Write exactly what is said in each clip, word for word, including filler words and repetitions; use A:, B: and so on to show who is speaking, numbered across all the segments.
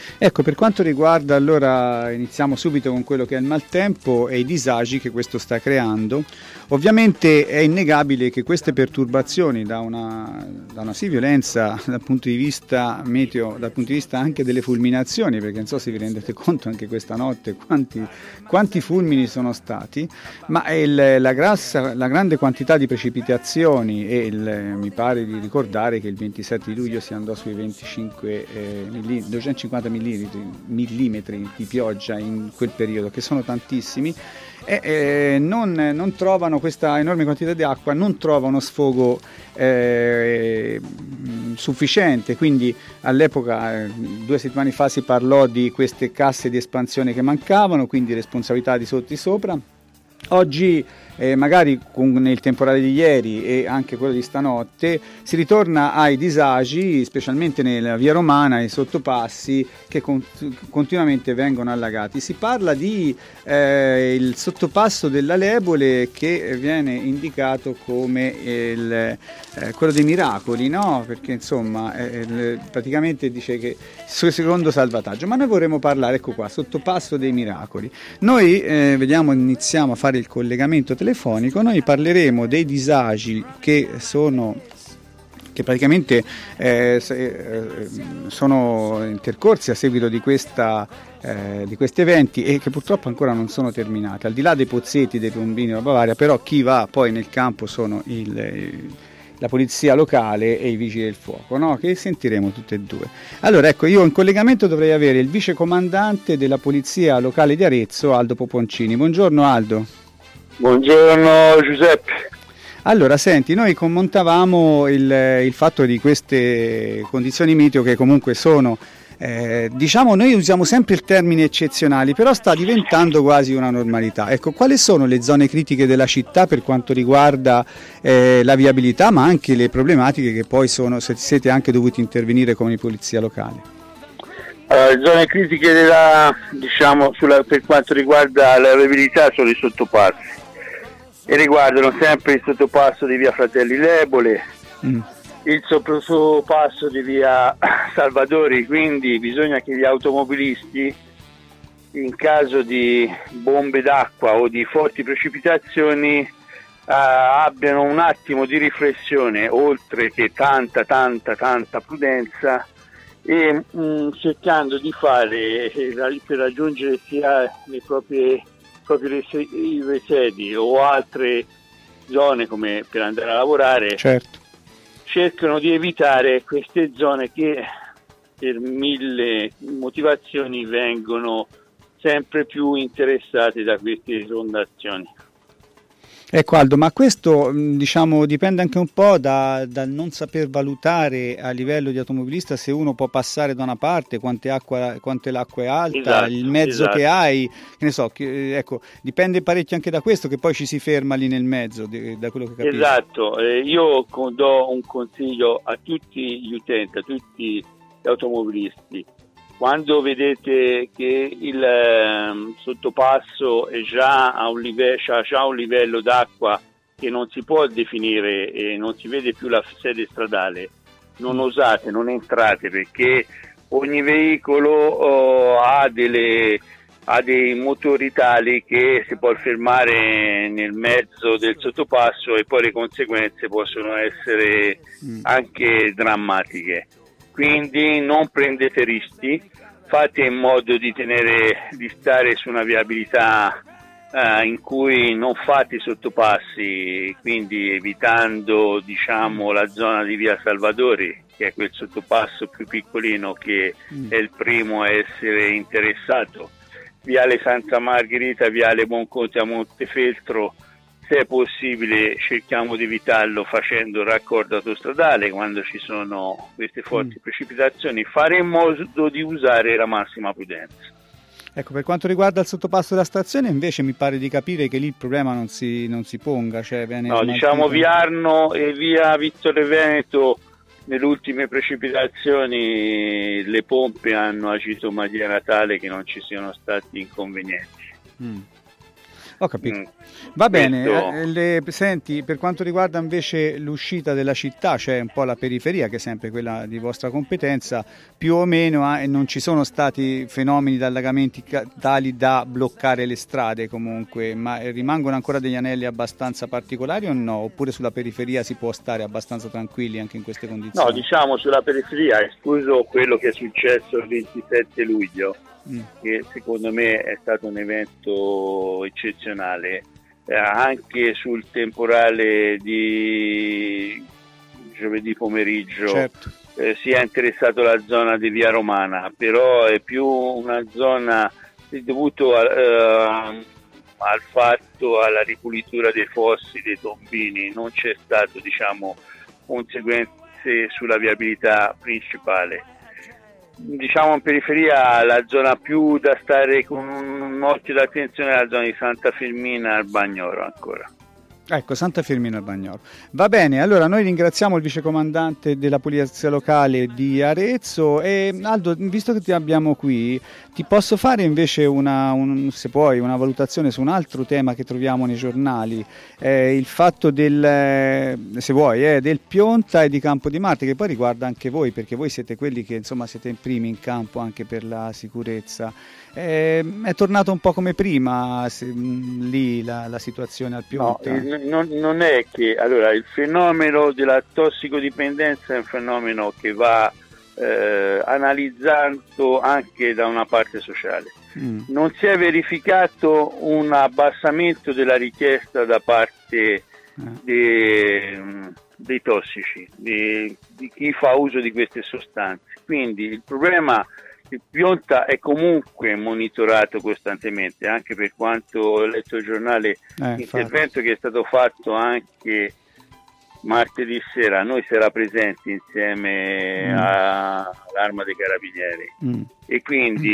A: Ecco, per quanto riguarda, allora iniziamo subito con quello che è il maltempo e i disagi che questo sta creando. Ovviamente è innegabile che queste perturbazioni da una, da una sì violenza dal punto di vista meteo, dal punto di vista anche delle fulminazioni, perché non so se vi rendete conto anche questa notte quanti, quanti fulmini sono stati, ma il, la, grassa, la grande quantità di precipitazioni e il, mi pare di ricordare che il ventisette di luglio si andò sui venticinque eh, milli, duecentocinquanta millimetri di pioggia in quel periodo, che sono tantissimi, e eh, non, non trovano questa enorme quantità di acqua, non trovano sfogo eh, sufficiente, quindi all'epoca, eh, due settimane fa, si parlò di queste casse di espansione che mancavano, quindi responsabilità di sotto e sopra. Oggi eh, magari con il temporale di ieri e anche quello di stanotte si ritorna ai disagi, specialmente nella via Romana, ai sottopassi che con- continuamente vengono allagati. Si parla di eh, il sottopasso della Lebole, che viene indicato come il, eh, quello dei miracoli, no? Perché insomma eh, praticamente dice che sul secondo salvataggio, ma noi vorremmo parlare, ecco qua, sottopasso dei miracoli. Noi eh, vediamo, iniziamo a fare il collegamento telefonico. Noi parleremo dei disagi che sono che praticamente eh, sono intercorsi a seguito di, questa, eh, di questi eventi e che purtroppo ancora non sono terminati, al di là dei pozzetti, dei piombini della Bavaria. Però chi va poi nel campo sono il, il la polizia locale e i vigili del fuoco, no? Che sentiremo tutte e due. Allora, ecco, io in collegamento dovrei avere il vicecomandante della polizia locale di Arezzo, Aldo Poponcini. Buongiorno Aldo.
B: Buongiorno Giuseppe.
A: Allora, senti, noi commentavamo il, il fatto di queste condizioni meteo che comunque sono, eh, diciamo, noi usiamo sempre il termine eccezionali, però sta diventando quasi una normalità. Ecco, quali sono le zone critiche della città per quanto riguarda eh, la viabilità, ma anche le problematiche che poi sono, se siete anche dovuti intervenire come polizia locale?
B: Uh, le zone critiche della, diciamo, sulla, per quanto riguarda la viabilità sono i sottopassi e riguardano sempre il sottopasso di via Fratelli Lebole, mm. il sottopasso di via Salvadori, quindi bisogna che gli automobilisti, in caso di bombe d'acqua o di forti precipitazioni, uh, abbiano un attimo di riflessione, oltre che tanta tanta tanta prudenza, e mh, cercando di fare eh, per raggiungere sia le proprie, proprie sedi o altre zone come per andare a lavorare,
A: certo,
B: cercano di evitare queste zone che per mille motivazioni vengono sempre più interessate da queste esondazioni.
A: Ecco Aldo, ma questo diciamo dipende anche un po' da, dal non saper valutare a livello di automobilista se uno può passare da una parte, quante acqua, quante l'acqua è alta,
B: esatto,
A: il mezzo
B: esatto.
A: che hai, che ne so, che, ecco, dipende parecchio anche da questo, che poi ci si ferma lì nel mezzo, da quello che capisco.
B: Esatto, eh, io do un consiglio a tutti gli utenti, a tutti gli automobilisti. Quando vedete che il eh, sottopasso è già a un livello, c'ha già un livello d'acqua che non si può definire e non si vede più la sede stradale, non osate, non entrate, perché ogni veicolo oh, ha, delle, ha dei motori tali che si può fermare nel mezzo del sottopasso e poi le conseguenze possono essere anche drammatiche. Quindi non prendete rischi, fate in modo di tenere, di stare su una viabilità eh, in cui non fate sottopassi, quindi evitando, diciamo, la zona di via Salvadori, che è quel sottopasso più piccolino che mm. è il primo a essere interessato, viale Santa Margherita, viale Buonconte a Montefeltro. Se è possibile cerchiamo di evitarlo facendo raccordo autostradale quando ci sono queste forti mm. precipitazioni, fare in modo di usare la massima prudenza.
A: Ecco, per quanto riguarda il sottopasso della stazione invece mi pare di capire che lì il problema non si, non si ponga, cioè viene
B: no, diciamo via Arno e via Vittore Veneto nelle ultime precipitazioni le pompe hanno agito in maniera tale che non ci siano stati inconvenienti.
A: Mm. Ho capito. Mm. Va bene,
B: Questo...
A: eh, le, senti, per quanto riguarda invece l'uscita della città, c'è un po' la periferia che è sempre quella di vostra competenza, più o meno eh, non ci sono stati fenomeni di allagamenti ca- tali da bloccare le strade comunque, ma rimangono ancora degli anelli abbastanza particolari o no? Oppure sulla periferia si può stare abbastanza tranquilli anche in queste condizioni?
B: No, diciamo sulla periferia, escluso quello che è successo il ventisette luglio, mm. che secondo me è stato un evento eccezionale, eh, anche sul temporale di giovedì pomeriggio. Certo. Eh, si è interessato la zona di Via Romana, però è più una zona dovuto a, eh, al fatto, alla ripulitura dei fossi, dei tombini, non c'è stato, diciamo, conseguenze sulla viabilità principale. Diciamo in periferia la zona più da stare con un occhio d'attenzione è la zona di Santa Firmina al Bagnoro ancora.
A: Ecco, Santa Firmina al Bagnoro. Va bene, allora noi ringraziamo il vicecomandante della Polizia Locale di Arezzo e Aldo, visto che ti abbiamo qui, ti posso fare invece una, un, se puoi, una valutazione su un altro tema che troviamo nei giornali, eh, il fatto del, se vuoi, eh, del Pionta e di Campo di Marte, che poi riguarda anche voi, perché voi siete quelli che insomma siete in primi in campo anche per la sicurezza. Eh, è tornato un po' come prima se, mh, lì la, la situazione al Pionta?
B: No, non, non è che allora il fenomeno della tossicodipendenza è un fenomeno che va eh, analizzato anche da una parte sociale. Mm. Non si è verificato un abbassamento della richiesta da parte eh. dei, dei tossici, di, di chi fa uso di queste sostanze. Quindi il problema, il Pionta è comunque monitorato costantemente, anche per quanto ho letto il giornale, eh, l'intervento che è stato fatto anche martedì sera, noi si era presenti insieme mm. all'Arma dei Carabinieri mm. e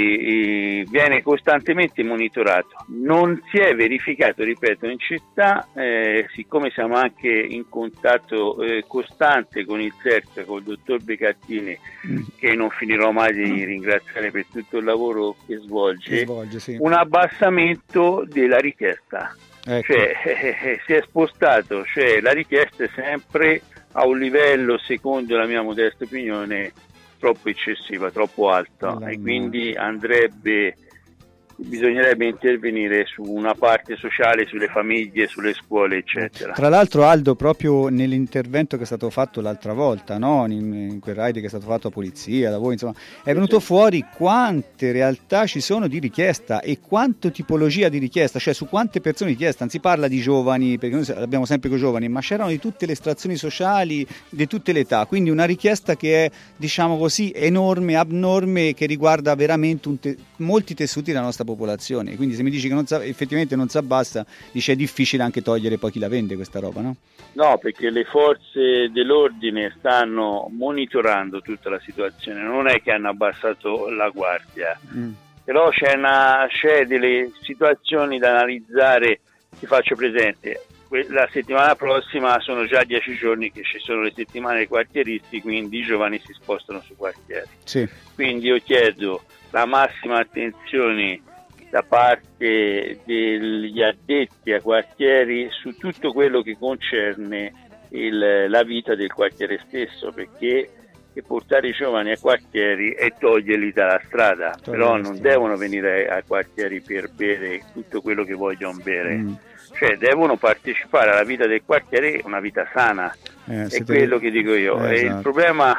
B: quindi mm. viene costantemente monitorato. Non si è verificato, ripeto, in città, eh, siccome siamo anche in contatto eh, costante con il S E R T, con il dottor Becattini, mm. che non finirò mai di ringraziare per tutto il lavoro che svolge,
A: che svolge sì.
B: un abbassamento della richiesta. Ecco. Cioè, eh, si è spostato, cioè la richiesta è sempre a un livello, secondo la mia modesta opinione, troppo eccessiva, troppo alta Allora, e quindi andrebbe, bisognerebbe intervenire su una parte sociale, sulle famiglie, sulle scuole, eccetera.
A: Tra l'altro, Aldo, proprio nell'intervento che è stato fatto l'altra volta, no? in, in quel raid che è stato fatto a polizia, da voi, insomma, è venuto fuori quante realtà ci sono di richiesta e quanto tipologia di richiesta, cioè su quante persone richiesta. Non si parla di giovani, perché noi abbiamo sempre con i giovani, ma c'erano di tutte le estrazioni sociali, di tutte le età, quindi una richiesta che è, diciamo così, enorme, abnorme, che riguarda veramente un te- molti tessuti della nostra popolazione. Quindi se mi dici che non sa, effettivamente non si abbassa, dice è difficile anche togliere poi chi la vende questa roba, no?
B: No, perché le forze dell'ordine stanno monitorando tutta la situazione, non è che hanno abbassato la guardia, mm. però c'è, una, c'è delle situazioni da analizzare. Ti faccio presente, la settimana prossima sono già dieci giorni che ci sono le settimane dei quartieristi, quindi i giovani si spostano sui quartieri.
A: Sì.
B: Quindi io chiedo la massima attenzione da parte degli addetti ai quartieri su tutto quello che concerne il, la vita del quartiere stesso, perché portare i giovani ai quartieri e toglierli dalla strada, Togliere però non strada. devono venire ai quartieri per bere tutto quello che vogliono bere, mm. cioè devono partecipare alla vita del quartiere, una vita sana, eh, è quello che dico io. Eh, e esatto. Il problema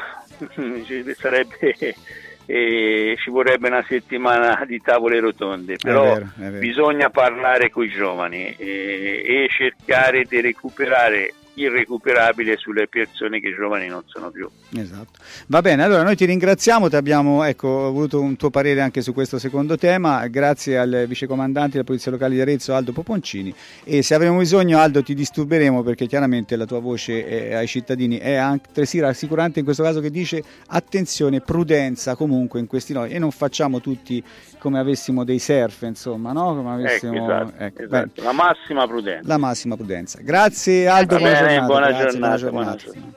B: sarebbe e ci vorrebbe una settimana di tavole rotonde, però è vero, è vero. Bisogna parlare con i giovani e, e cercare di recuperare irrecuperabile sulle persone che giovani non sono più.
A: Esatto. Va bene, allora noi ti ringraziamo, ti abbiamo ecco, avuto un tuo parere anche su questo secondo tema, grazie al vicecomandante della Polizia Locale di Arezzo Aldo Poponcini, e se avremo bisogno, Aldo, ti disturberemo, perché chiaramente la tua voce è, ai cittadini è altresì rassicurante in questo caso, che dice attenzione, prudenza comunque in questi noi, e non facciamo tutti come avessimo dei surf, insomma, no? Come avessimo,
B: ecco, esatto,
A: ecco,
B: esatto. La massima prudenza.
A: La massima prudenza. Grazie Aldo, buona,
B: bene,
A: giornata,
B: buona,
A: grazie,
B: giornata,
A: buona giornata.
B: Buona giornata.